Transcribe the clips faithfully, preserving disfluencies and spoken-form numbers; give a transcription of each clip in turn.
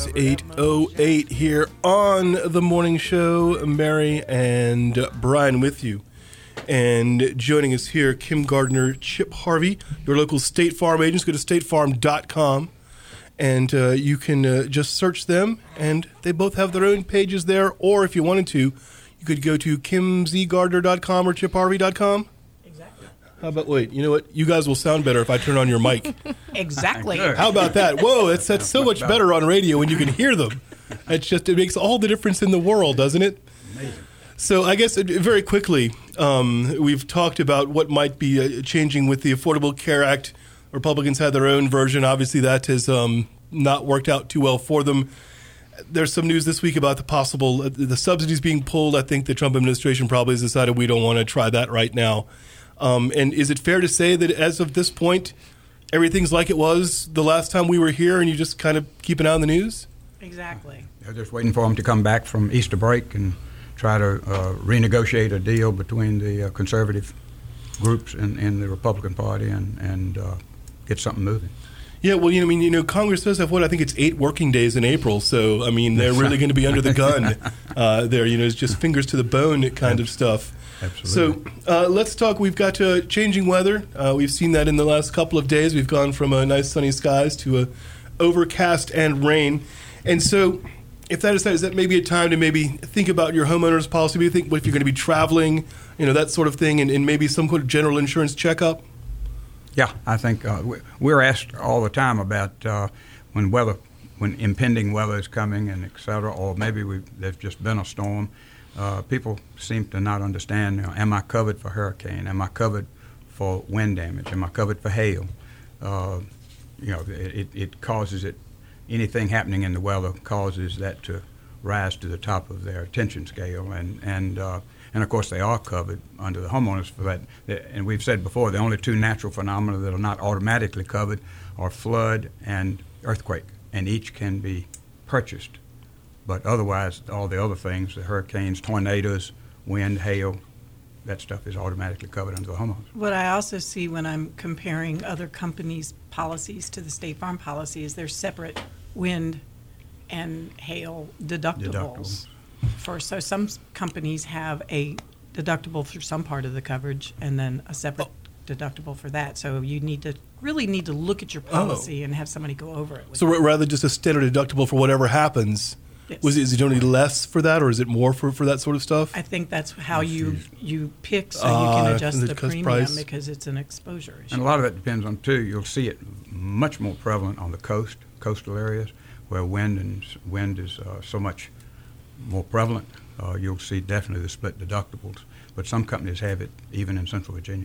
is eight oh eight here on the morning show. Mary and Brian with you. And joining us here, Kim Gardner, Chip Harvey, your local State Farm agents. Go to state farm dot com and uh, you can uh, just search them. And they both have their own pages there. Or if you wanted to, you could go to kim z gardner dot com or chip harvey dot com. How about, wait, you know what? You guys will sound better if I turn on your mic. Exactly. How about that? Whoa, that's, that's so much better on radio when you can hear them. It's just, it makes all the difference in the world, doesn't it? Amazing. So I guess uh, very quickly, um, we've talked about what might be uh, changing with the Affordable Care Act. Republicans had their own version. Obviously, that has um, not worked out too well for them. There's some news this week about the possible, uh, the subsidies being pulled. I think the Trump administration probably has decided we don't want to try that right now. Um, and is it fair to say that as of this point, everything's like it was the last time we were here and you just kind of keep an eye on the news? Exactly. They're just waiting for them to come back from Easter break and try to uh, renegotiate a deal between the uh, conservative groups in, in the Republican Party and, and uh, get something moving. Yeah, well, you know, I mean, you know, Congress does have what I think it's eight working days in April. So, I mean, they're really going to be under the gun uh, there. You know, it's just fingers to the bone kind of stuff. Absolutely. So uh, let's talk. We've got uh, changing weather. Uh, we've seen that in the last couple of days. We've gone from uh, nice sunny skies to uh, overcast and rain. And so if that is that, is that maybe a time to maybe think about your homeowner's policy? Maybe think what if you're going to be traveling, you know, that sort of thing, and, and maybe some kind of general insurance checkup? Yeah, I think uh, we're asked all the time about uh, when weather, when impending weather is coming and et cetera, or maybe we've, there's just been a storm. Uh, people seem to not understand, you know, am I covered for hurricane? Am I covered for wind damage? Am I covered for hail? Uh, you know, it, it causes it, anything happening in the weather causes that to rise to the top of their attention scale. And, and, uh, and of course, they are covered under the homeowners for that. And we've said before, the only two natural phenomena that are not automatically covered are flood and earthquake, and each can be purchased. But otherwise, all the other things, the hurricanes, tornadoes, wind, hail, that stuff is automatically covered under the homeowners. What I also see when I'm comparing other companies' policies to the State Farm policy is there's separate wind and hail deductibles. Deductibles. For, so some companies have a deductible for some part of the coverage and then a separate oh. deductible for that. So you need to really need to look at your policy oh. and have somebody go over it. With so you. Rather just a standard deductible for whatever happens. Yes. Was it, is it only less for that, or is it more for, for that sort of stuff? I think that's how you you pick, so uh, you can adjust the, the premium price. because it's an exposure issue. And a lot of that depends on, too, you'll see it much more prevalent on the coast, coastal areas, where wind and wind is uh, so much more prevalent. Uh, you'll see definitely the split deductibles, but some companies have it even in Central Virginia.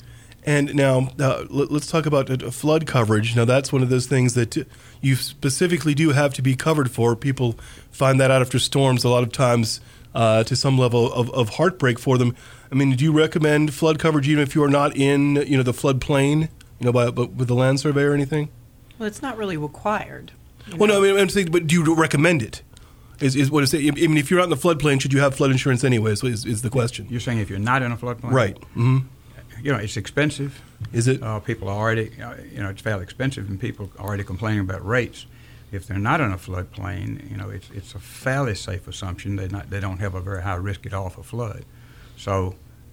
And now uh, let, let's talk about uh, flood coverage. Now, that's one of those things that uh, you specifically do have to be covered for. People find that out after storms a lot of times uh, to some level of, of heartbreak for them. I mean, do you recommend flood coverage even if you are not in, you know, the floodplain, you know, by, but with the land survey or anything? Well, it's not really required. Well, know? no, I mean, I'm saying, but do you recommend it? Is, is what is it? I mean, if you're out in the floodplain, should you have flood insurance anyways? Is, is the question? You're saying if you're not in a floodplain, right? Mm-hmm. You know, it's expensive. Is it? Uh, people are already, uh, you know, it's fairly expensive, and people are already complaining about rates. If they're not in a floodplain, you know, it's it's a fairly safe assumption they not they don't have a very high risk at all for flood. So,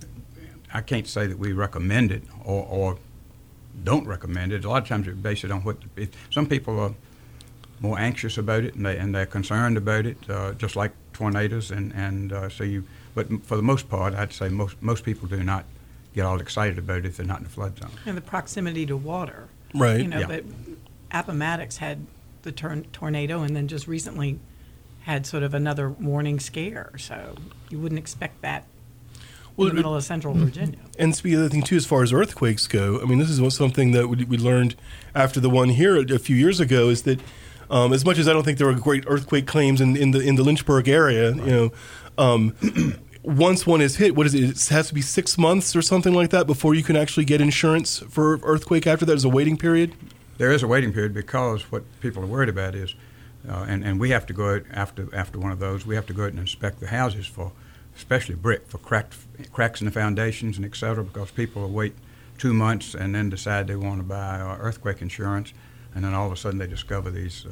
I can't say that we recommend it or, or don't recommend it. A lot of times we base it on what it, some people are more anxious about it, and they and they're concerned about it, uh, just like tornadoes, and and uh, so you. But for the most part, I'd say most most people do not get all excited about it if they're not in a flood zone. And the proximity to water, right? You know, yeah. but Appomattox had the tor- tornado, and then just recently had sort of another warning scare. So you wouldn't expect that well, in the middle of Central Virginia. And speaking of the thing too, as far as earthquakes go, I mean, this is something that we, we learned after the one here a few years ago. Is that um, as much as I don't think there were great earthquake claims in, in the in the Lynchburg area, right. you know. Um, Once one is hit, what is it? It has to be six months or something like that before you can actually get insurance for earthquake. After that, there's a waiting period. There is a waiting period because what people are worried about is, uh, and and we have to go out after after one of those. We have to go out and inspect the houses for, especially brick, for cracked cracks in the foundations and et cetera. Because people will wait two months and then decide they want to buy uh, earthquake insurance, and then all of a sudden they discover these uh,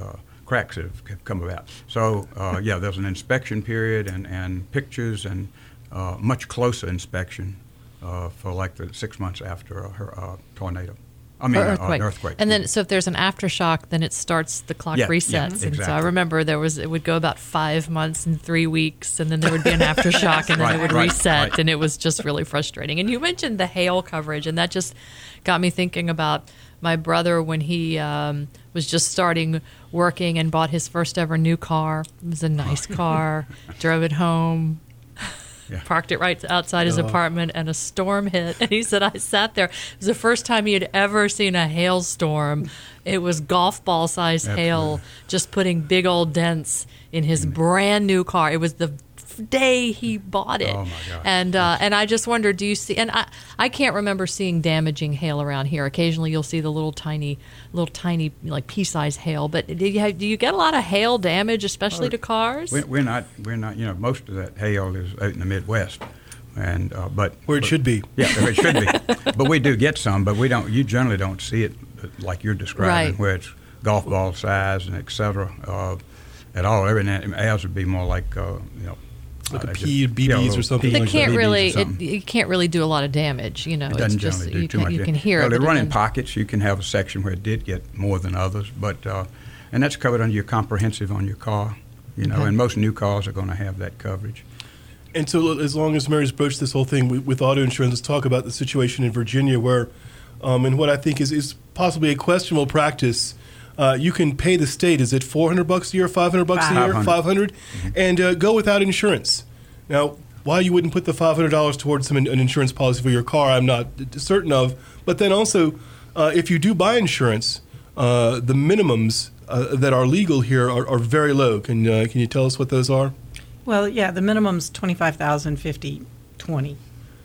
cracks that have come about. So, uh, yeah, there's an inspection period and, and pictures and uh, much closer inspection uh, for like the six months after a, a tornado. I mean, earthquake. Uh, an earthquake. And then, so if there's an aftershock, then it starts, the clock Yeah, resets. yeah, And so I exactly. remember there was, it would go about five months and three weeks, and then there would be an aftershock, and then Right, it would right, reset, right. and it was just really frustrating. And you mentioned the hail coverage, and that just got me thinking about my brother when he um, was just starting working and bought his first ever new car. It was a nice car, drove it home. Yeah. Parked it right outside his Oh. apartment, and a storm hit. And he said, I sat there. It was the first time he had ever seen a hailstorm. It was golf ball sized hail, just putting big old dents in his brand new car. It was the f- day he bought it. Oh, my God. And uh, and I just wonder, do you see? And I I can't remember seeing damaging hail around here. Occasionally, you'll see the little tiny, little tiny like pea-sized hail. But do you have, do you get a lot of hail damage, especially to cars? We're, we're not, we're not, you know, most of that hail is out in the Midwest. And, uh, but. Where it but- should be. Yeah, where it should be. But we do get some, but we don't, you generally don't see it like you're describing, Right. where it's golf ball size and et cetera, uh, at all. Every now ours would be more like, uh, you know, Like a uh, pea, just- B Bs yeah, a or little something pea- They like can't B Bs or really. It, something. you can't really do a lot of damage. You know, It it's doesn't just generally do you too can, much. you yeah. can hear well, it. They but run it in doesn't- pockets. You can have a section where it did get more than others, but uh, and that's covered under your comprehensive on your car. You know, Okay. and most new cars are going to have that coverage. And so, as long as Mary's broached this whole thing with, with auto insurance, let's talk about the situation in Virginia, where, um, and what I think is, is possibly a questionable practice. Uh, you can pay the state. Is it four hundred bucks a year, five hundred bucks a year, five hundred. five hundred, and uh, go without insurance. Now, why you wouldn't put the five hundred dollars towards some, an insurance policy for your car, I'm not certain of. But then also, uh, if you do buy insurance, uh, the minimums uh, that are legal here are, are very low. Can uh, can you tell us what those are? Well, yeah, the minimum's twenty-five thousand, fifty, twenty.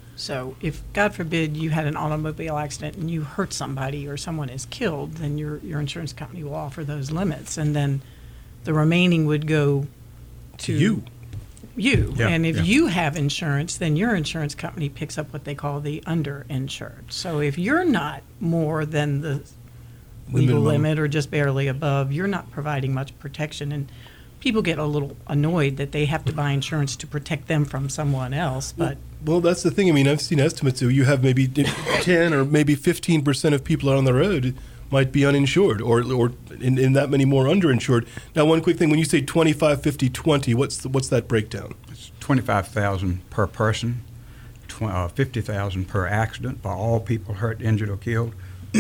So if, God forbid, you had an automobile accident and you hurt somebody or someone is killed, then your your insurance company will offer those limits, and then the remaining would go to You. You. Yeah, and if yeah. you have insurance, then your insurance company picks up what they call the underinsured. So if you're not more than the The legal minimum. limit or just barely above, you're not providing much protection. And people get a little annoyed that they have to buy insurance to protect them from someone else. But Well, that's the thing. I mean, I've seen estimates. So you have maybe ten or maybe fifteen percent of people out on the road might be uninsured, or or in, in that many more underinsured. Now, one quick thing: when you say twenty-five, fifty, twenty, what's the, what's that breakdown? It's twenty-five thousand per person, tw- uh, fifty thousand per accident for all people hurt, injured, or killed,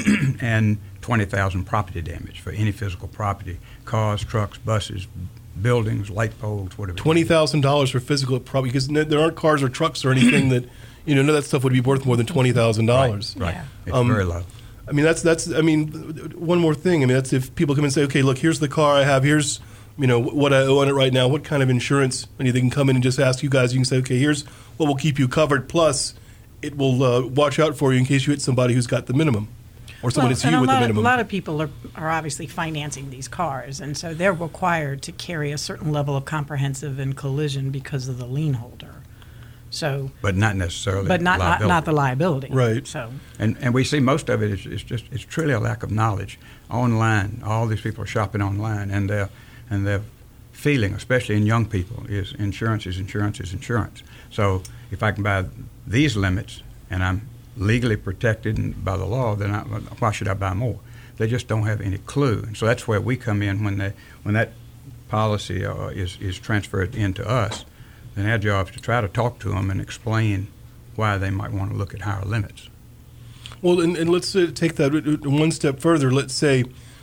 and twenty thousand property damage for any physical property, cars, trucks, buses, buildings, light poles, whatever. Twenty thousand dollars for physical property, because no, there aren't cars or trucks or anything that, you know, none of that stuff would be worth more than twenty thousand dollars. Right. Yeah. It's Um, very low. I mean, that's that's. I mean, one more thing. I mean, that's if people come and say, okay, look, here's the car I have. Here's, you know, what I owe on it right now. What kind of insurance? And they can come in and just ask you guys. You can say, okay, here's what will keep you covered. Plus, it will uh, watch out for you in case you hit somebody who's got the minimum, or someone Well, hits and you a with the lot, minimum. a lot of people are, are obviously financing these cars, and so they're required to carry a certain level of comprehensive and collision because of the lien holder. So, But not necessarily but not, not liability. not the liability. Right. So, And and we see most of it is, is just it's truly a lack of knowledge. Online, all these people are shopping online, and their and their feeling, especially in young people, is insurance is insurance is insurance. So if I can buy these limits and I'm legally protected and by the law, then I, why should I buy more? They just don't have any clue, and so that's where we come in when they when that policy uh, is is transferred into us. Then our job is to try to talk to them and explain why they might want to look at higher limits. Well, and, and let's uh, take that one step further. Let's say,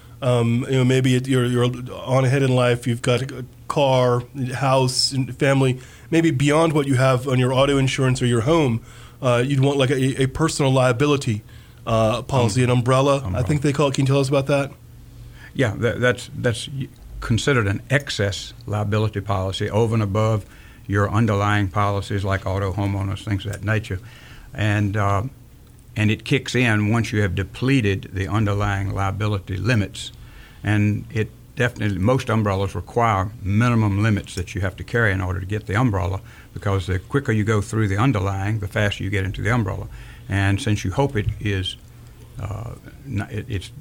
um, you know, maybe it, you're, you're on ahead in life. You've got a car, house, and family. Maybe beyond what you have on your auto insurance or your home, uh, you'd want like a, a personal liability uh, policy, um, an umbrella, umbrella. I think they call it. Can you tell us about that? Yeah, that, that's that's considered an excess liability policy over and above your underlying policies like auto, homeowners, things of that nature. And uh, and it kicks in once you have depleted the underlying liability limits. And it definitely, most umbrellas require minimum limits that you have to carry in order to get the umbrella, because the quicker you go through the underlying, the faster you get into the umbrella. And since you hope it is, uh, it, it's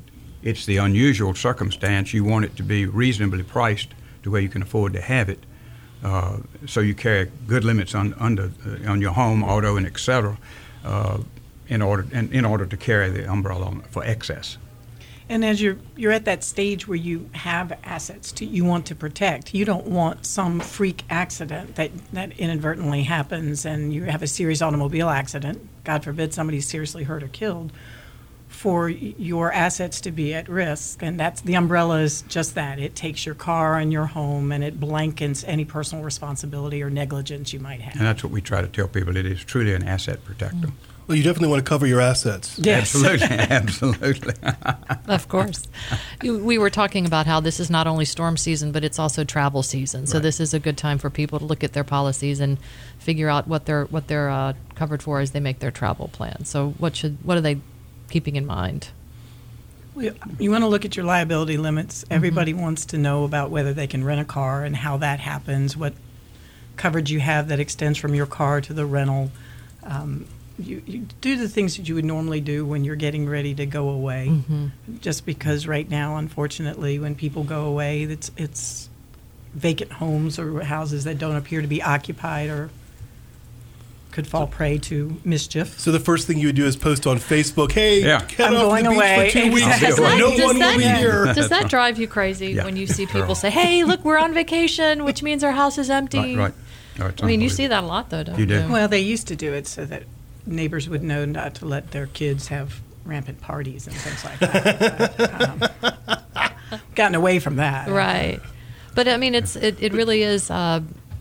it's the unusual circumstance. You want it to be reasonably priced to where you can afford to have it. Uh, so you carry good limits on under uh, on your home, auto, and et cetera, uh, in order in, in order to carry the umbrella on, for excess. And as you're you're at that stage where you have assets to, you want to protect. You don't want some freak accident that, that inadvertently happens and you have a serious automobile accident, God forbid somebody's seriously hurt or killed, for your assets to be at risk. And that's the umbrella is just that. It takes your car and your home and it blankets any personal responsibility or negligence you might have. And that's what we try to tell people. It is truly an asset protector. Mm. Well, you definitely want to cover your assets. Yes. Absolutely, absolutely. Of course. You- We were talking about how this is not only storm season, but it's also travel season. So Right. this is a good time for people to look at their policies and figure out what they're what they're uh, covered for as they make their travel plan. So what should what are they keeping in mind? Well, you want to look at your liability limits. Everybody wants to know about whether they can rent a car and how that happens, what coverage you have that extends from your car to the rental. Um, you, you do the things that you would normally do when you're getting ready to go away. Just because right now, unfortunately, when people go away, it's it's vacant homes or houses that don't appear to be occupied or could fall prey to mischief. So the first thing you would do is post on Facebook, hey, Yeah. head I'm off going to the beach away. for two weeks. Exactly. Does Well, that, no does one that- will be here. does that drive you crazy Yeah. when you see Sure. people say, "Hey, look, we're on vacation," which means our house is empty? Right, right. Oh, it's I mean, you see unbelievable. that a lot, though, don't You you? do. Well, they used to do it so that neighbors would know not to let their kids have rampant parties and things like that. But, um, gotten away from that. Right. But I mean, it's it, it really is. Uh,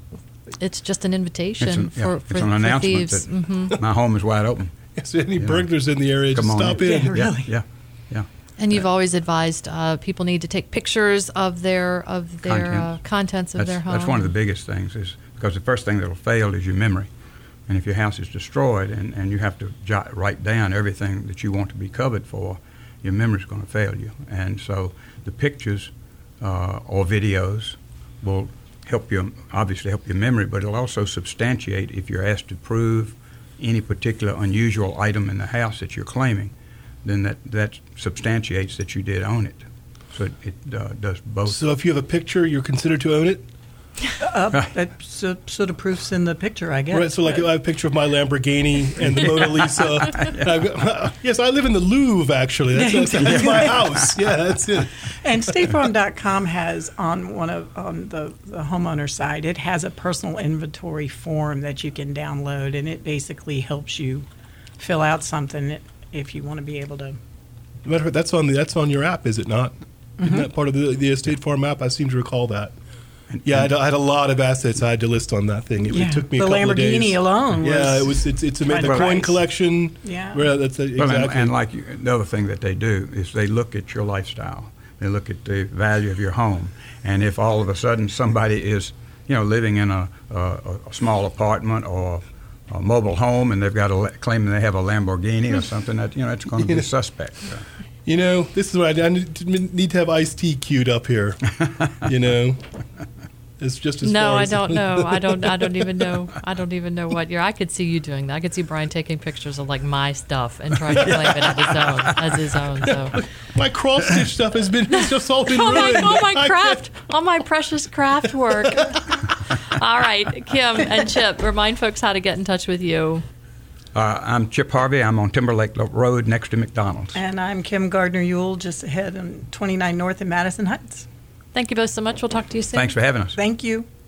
it's just an invitation It's an, for, yeah, for, it's an for announcement thieves. that Mhm. my home is wide open. Yes, any know. burglars in the area, Come just on stop in. in. Yeah, really. Yeah, yeah. And you've always advised uh, people need to take pictures of their of their Contents. uh, contents of That's, their home. that's one of the biggest things, is because the first thing that will fail is your memory. And if your house is destroyed and, and you have to jot, write down everything that you want to be covered for, your memory's going to fail you. And so the pictures uh, or videos will help you, obviously help your memory, but it'll also substantiate if you're asked to prove any particular unusual item in the house that you're claiming, then that, that substantiates that you did own it. So it, it uh, does both. So if you have a picture, you're considered to own it? Uh, that so, sort of proofs in the picture, I guess. Right, so like I have a picture of my Lamborghini and the Mona Lisa. And I've got- yes, I live in the Louvre, actually. That's, that's, that's my house. Yeah, that's it. And State Farm dot com has on one of on the, the homeowner side, it has a personal inventory form that you can download, and it basically helps you fill out something if you want to be able to. Matter of fact, that's on the that's on your app, is it not? Mm-hmm. Isn't that part of the, the State Farm app? I seem to recall that. Yeah, I had, I had a lot of assets I had to list on that thing. It, Yeah, it took me a the couple of days. Lamborghini alone Yeah, was it was. It's it's ama- quite the a coin price. collection. Yeah. Well, that's a, Well, exactly. and, and like you, the other thing that they do is they look at your lifestyle. They look at the value of your home, and if all of a sudden somebody is, you know, living in a, a, a small apartment or a mobile home, and they've got a claiming they have a Lamborghini or something, that you know, it's going to be suspect. So, You know, this is what I, I need to need to have Ice-T queued up here. You know, it's just as No, far I as- don't know. I don't. I don't even know. I don't even know what year. I could see you doing that. I could see Brian taking pictures of like my stuff and trying to claim it as his own. As his own. So. My cross stitch stuff has been it's just all been Oh my, ruined. oh my I craft, all my precious craft work. All right, Kim and Chip, remind folks how to get in touch with you. uh, I'm Chip Harvey. I'm on Timberlake Road next to McDonald's. And I'm Kim Gardner-Ewell, just ahead on twenty-nine North in Madison Heights. Thank you both so much. We'll talk to you soon. Thanks for having us. Thank you.